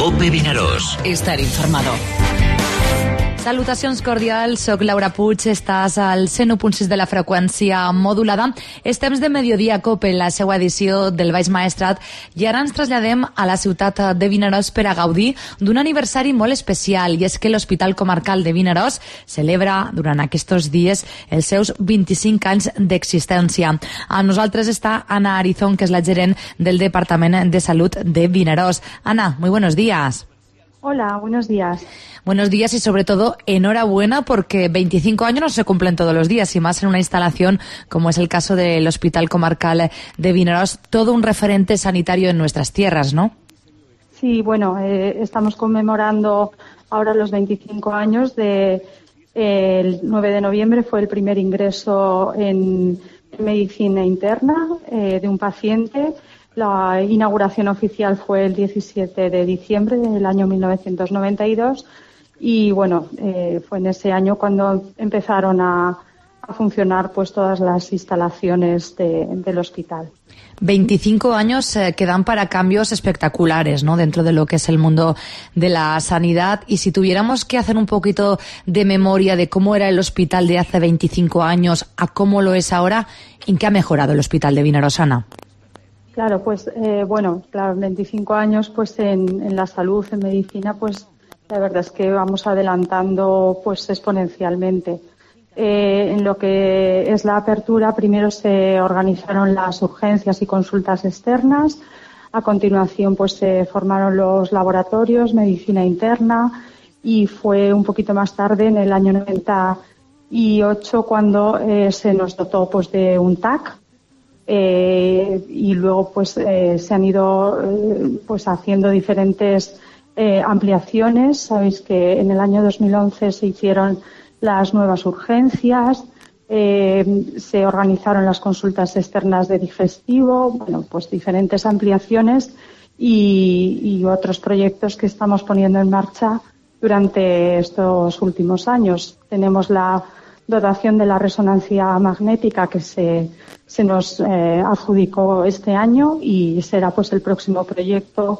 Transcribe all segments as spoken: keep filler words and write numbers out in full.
COPE Vinaròs. Estar informado. Salutacions cordials, soc Laura Puig, estàs al cent u punt sis de la freqüència modulada. És temps de Mediodia COPE, la seva edició del Baix Maestrat, i ara ens traslladem a la ciutat de Vinaròs per a gaudir d'un aniversari molt especial, i és que l'Hospital Comarcal de Vinaròs celebra durant aquests dies els seus vint-i-cinc anys d'existència. Amb nosaltres està Ana Arizón, que és la gerent del Departament de Salut de Vinaròs. Ana, muy buenos días. Hola, buenos días. Buenos días y sobre todo enhorabuena, porque veinticinco años no se cumplen todos los días, y más en una instalación como es el caso del Hospital Comarcal de Vinaròs, todo un referente sanitario en nuestras tierras, ¿no? Sí, bueno, eh, estamos conmemorando ahora los veinticinco años de eh, el nueve de noviembre fue el primer ingreso en, en medicina interna eh, de un paciente. La inauguración oficial fue el diecisiete de diciembre del año mil novecientos noventa y dos y bueno, eh, fue en ese año cuando empezaron a, a funcionar pues todas las instalaciones de, del hospital. veinticinco años eh, que dan para cambios espectaculares, ¿no?, dentro de lo que es el mundo de la sanidad. Y si tuviéramos que hacer un poquito de memoria de cómo era el hospital de hace veinticinco años a cómo lo es ahora, ¿en qué ha mejorado el hospital de Vinaròs, Ana? Claro, pues eh, bueno, claro, veinticinco años pues en, en la salud, en medicina, pues la verdad es que vamos adelantando pues exponencialmente. Eh, en lo que es la apertura, primero se organizaron las urgencias y consultas externas, a continuación pues se formaron los laboratorios, medicina interna, y fue un poquito más tarde, en el año noventa y ocho, cuando eh, se nos dotó pues de un T A C. Eh, y luego pues eh, se han ido eh, pues haciendo diferentes eh, ampliaciones. Sabéis que en el año dos mil once se hicieron las nuevas urgencias, eh, se organizaron las consultas externas de digestivo, bueno, pues diferentes ampliaciones y, y otros proyectos que estamos poniendo en marcha durante estos últimos años. Tenemos la dotación de la resonancia magnética que se, se nos eh, adjudicó este año, y será pues el próximo proyecto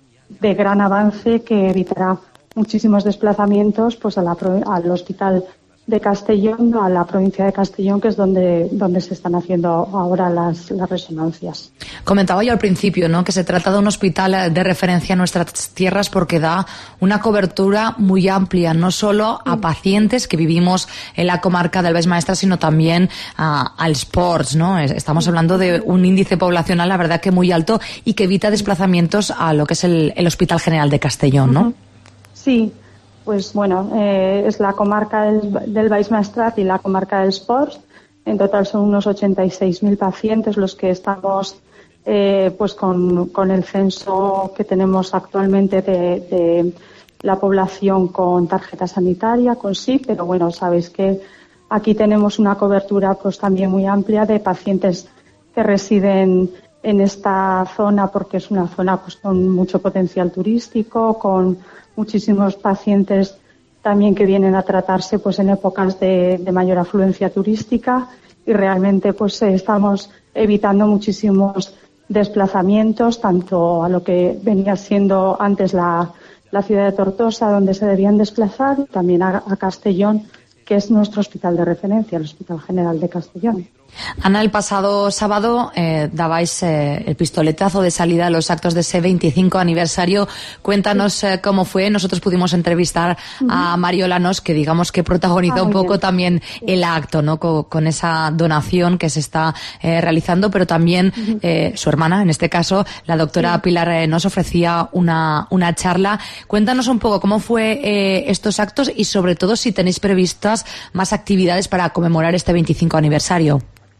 de gran avance que evitará muchísimos desplazamientos pues a la, al hospital de Castellón, a la provincia de Castellón, que es donde, donde se están haciendo ahora las, las resonancias. Comentaba yo al principio, ¿no?, que se trata de un hospital de referencia en nuestras tierras porque da una cobertura muy amplia, no solo a pacientes que vivimos en la comarca del Baix Maestrat, sino también a, al sports, ¿no? Estamos hablando de un índice poblacional, la verdad, que muy alto y que evita desplazamientos a lo que es el, el Hospital General de Castellón, ¿no? Sí. Pues bueno, eh, es la comarca del, del Baix Maestrat y la comarca del Sports. En total son unos ochenta y seis mil pacientes los que estamos eh, pues con, con el censo que tenemos actualmente de, de la población con tarjeta sanitaria, con S I C, pero bueno, sabéis que aquí tenemos una cobertura pues también muy amplia de pacientes que residen en esta zona, porque es una zona pues con mucho potencial turístico, con muchísimos pacientes también que vienen a tratarse pues en épocas de, de mayor afluencia turística, y realmente pues estamos evitando muchísimos desplazamientos, tanto a lo que venía siendo antes la, la ciudad de Tortosa, donde se debían desplazar, y también a, a Castellón, que es nuestro hospital de referencia, el Hospital General de Castellón. Ana, el pasado sábado eh, dabais eh, el pistoletazo de salida a los actos de ese veinticinco aniversario. Cuéntanos eh, cómo fue. Nosotros pudimos entrevistar uh-huh. a Mariola Nos, que digamos que protagonizó ah, un poco bien. también sí. el acto, ¿no?, con, con esa donación que se está eh, realizando, pero también uh-huh. eh, su hermana, en este caso, la doctora sí. Pilar eh, nos ofrecía una, una charla. Cuéntanos un poco cómo fue eh, estos actos, y sobre todo si tenéis previstas más actividades para conmemorar este veinticinco aniversario.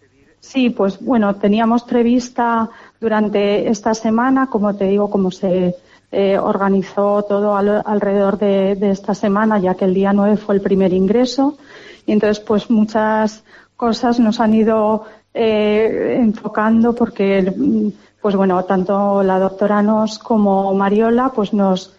Sí, pues bueno, teníamos prevista durante esta semana, como te digo, como se eh, organizó todo al, alrededor de, de esta semana, ya que el día nueve fue el primer ingreso, y entonces pues muchas cosas nos han ido eh, enfocando, porque pues bueno, tanto la doctora Nos como Mariola pues nos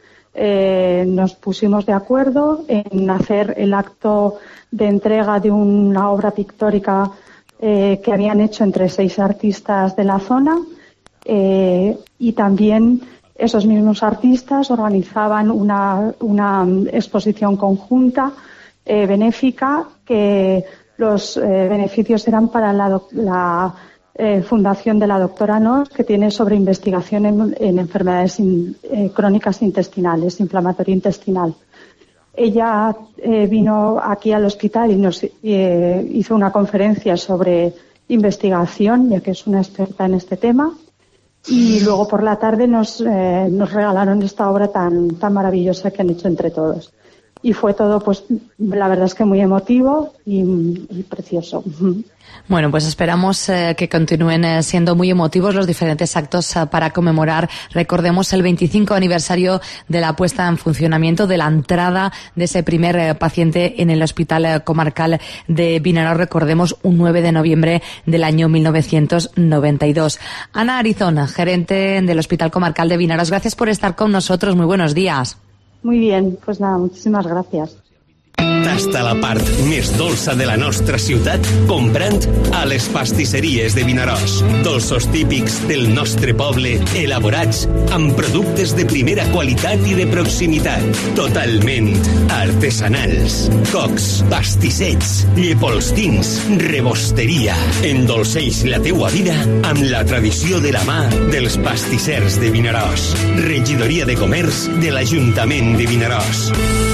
eh, nos pusimos de acuerdo en hacer el acto de entrega de una obra pictórica Eh, que habían hecho entre seis artistas de la zona, eh, y también esos mismos artistas organizaban una, una exposición conjunta eh, benéfica que los eh, beneficios eran para la, la eh, fundación de la doctora Nos, que tiene sobre investigación en, en enfermedades in, eh, crónicas intestinales, inflamatorio intestinal. Ella eh, vino aquí al hospital y nos eh, hizo una conferencia sobre investigación, ya que es una experta en este tema. Y luego por la tarde nos, eh, nos regalaron esta obra tan, tan maravillosa que han hecho entre todos. Y fue todo, pues, la verdad es que muy emotivo y, y precioso. Bueno, pues esperamos eh, que continúen eh, siendo muy emotivos los diferentes actos eh, para conmemorar, recordemos, el veinticinco aniversario de la puesta en funcionamiento de la entrada de ese primer eh, paciente en el Hospital eh, Comarcal de Vinaròs, recordemos, un nueve de noviembre del año mil novecientos noventa y dos. Ana Arizona, gerente del Hospital Comarcal de Vinaròs, gracias por estar con nosotros. Muy buenos días. Muy bien, pues nada, muchísimas gracias. Tasta la part més dolça de la nostra ciutat comprant a les pastisseries de Vinaròs. Dolços típics del nostre poble, elaborats amb productes de primera qualitat i de proximitat, totalment artesanals. Cocs, pastissets, llepolstins, rebosteria. Endolceix la teua vida amb la tradició de la mà dels pastissers de Vinaròs. Regidoria de Comerç de l'Ajuntament de Vinaròs.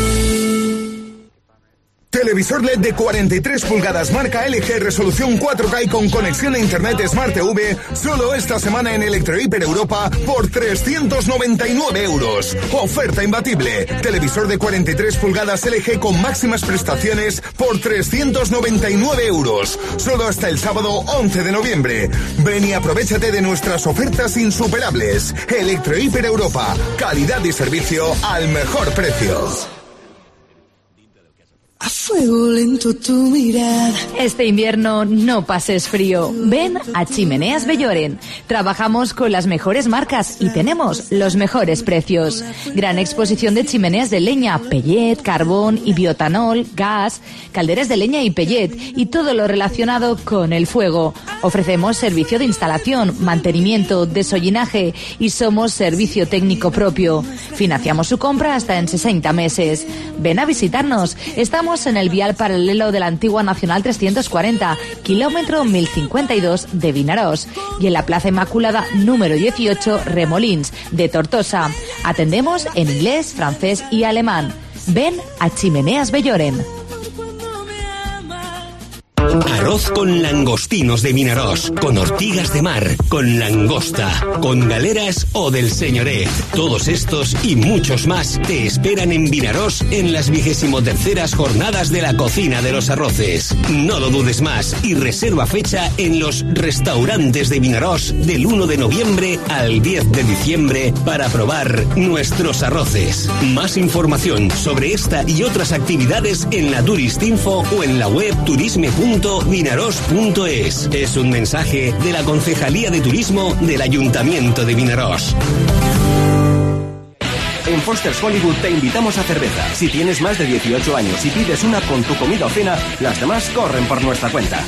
Televisor L E D de cuarenta y tres pulgadas marca L G, resolución cuatro K y con conexión a internet Smart T V, solo esta semana en Electrohiper Europa por trescientos noventa y nueve euros. Oferta imbatible. Televisor de cuarenta y tres pulgadas L G con máximas prestaciones por trescientos noventa y nueve euros. Solo hasta el sábado once de noviembre. Ven y aprovéchate de nuestras ofertas insuperables. Electrohiper Europa. Calidad y servicio al mejor precio. A fuego lento tu mirada. Este invierno no pases frío. Ven a Chimeneas Belloren. Trabajamos con las mejores marcas y tenemos los mejores precios. Gran exposición de chimeneas de leña, pellet, carbón y biotanol, gas, calderas de leña y pellet y todo lo relacionado con el fuego. Ofrecemos servicio de instalación, mantenimiento, desollinaje y somos servicio técnico propio. Financiamos su compra hasta en sesenta meses. Ven a visitarnos. Estamos en el vial paralelo de la antigua Nacional trescientos cuarenta, kilómetro mil cincuenta y dos de Vinaròs, y en la Plaza Inmaculada número dieciocho, Remolins, de Tortosa. Atendemos en inglés, francés y alemán. Ven a Chimeneas Belloren. Arroz con langostinos de Vinaròs, con ortigas de mar, con langosta, con galeras o del señoret. Todos estos y muchos más te esperan en Vinaròs en las vigésimo terceras jornadas de la cocina de los arroces. No lo dudes más y reserva fecha en los restaurantes de Vinaròs del uno de noviembre al diez de diciembre para probar nuestros arroces. Más información sobre esta y otras actividades en la Turistinfo o en la web turisme punto vinaròs punto es. Es un mensaje de la Concejalía de Turismo del Ayuntamiento de Vinaròs. En Foster's Hollywood te invitamos a cerveza. Si tienes más de dieciocho años y pides una con tu comida o cena, las demás corren por nuestra cuenta.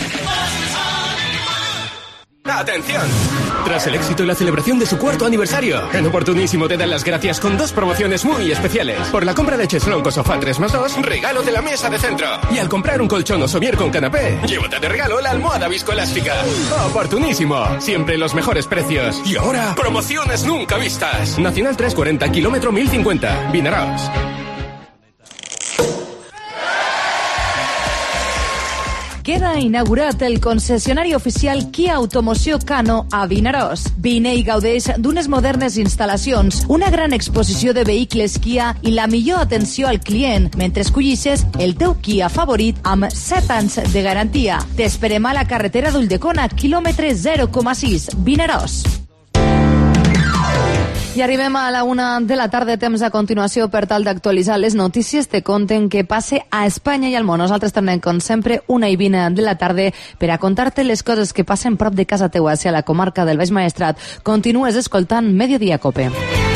¡Atención! Tras el éxito y la celebración de su cuarto aniversario, en Oportunísimo te dan las gracias con dos promociones muy especiales. Por la compra de Cheslong o sofá tres más dos, regalo de la mesa de centro. Y al comprar un colchón o somier con canapé, llévate de regalo la almohada viscoelástica. Oportunísimo, siempre los mejores precios. Y ahora, promociones nunca vistas. Nacional trescientos cuarenta, kilómetro mil cincuenta, Vinaròs. Queda inaugurat el concessionari oficial Kia Automoció Kano a Vinaròs. Vine i gaudeix d'unes modernes instal·lacions, una gran exposició de vehicles Kia i la millor atenció al client mentre escollisses el teu Kia favorit amb set anys de garantia. T'esperem a la carretera d'Ulldecona, quilòmetre zero coma sis, Vinaròs. I arribem a la una de la tarda, temps a continuació per tal d'actualitzar les notícies. Te conten què passe a Espanya i al món. Nosaltres tornem, com sempre, una i vint de la tarda per a contar-te les coses que passen prop de casa teua, a la comarca del Baix Maestrat. Continues escoltant Mediodía Cope.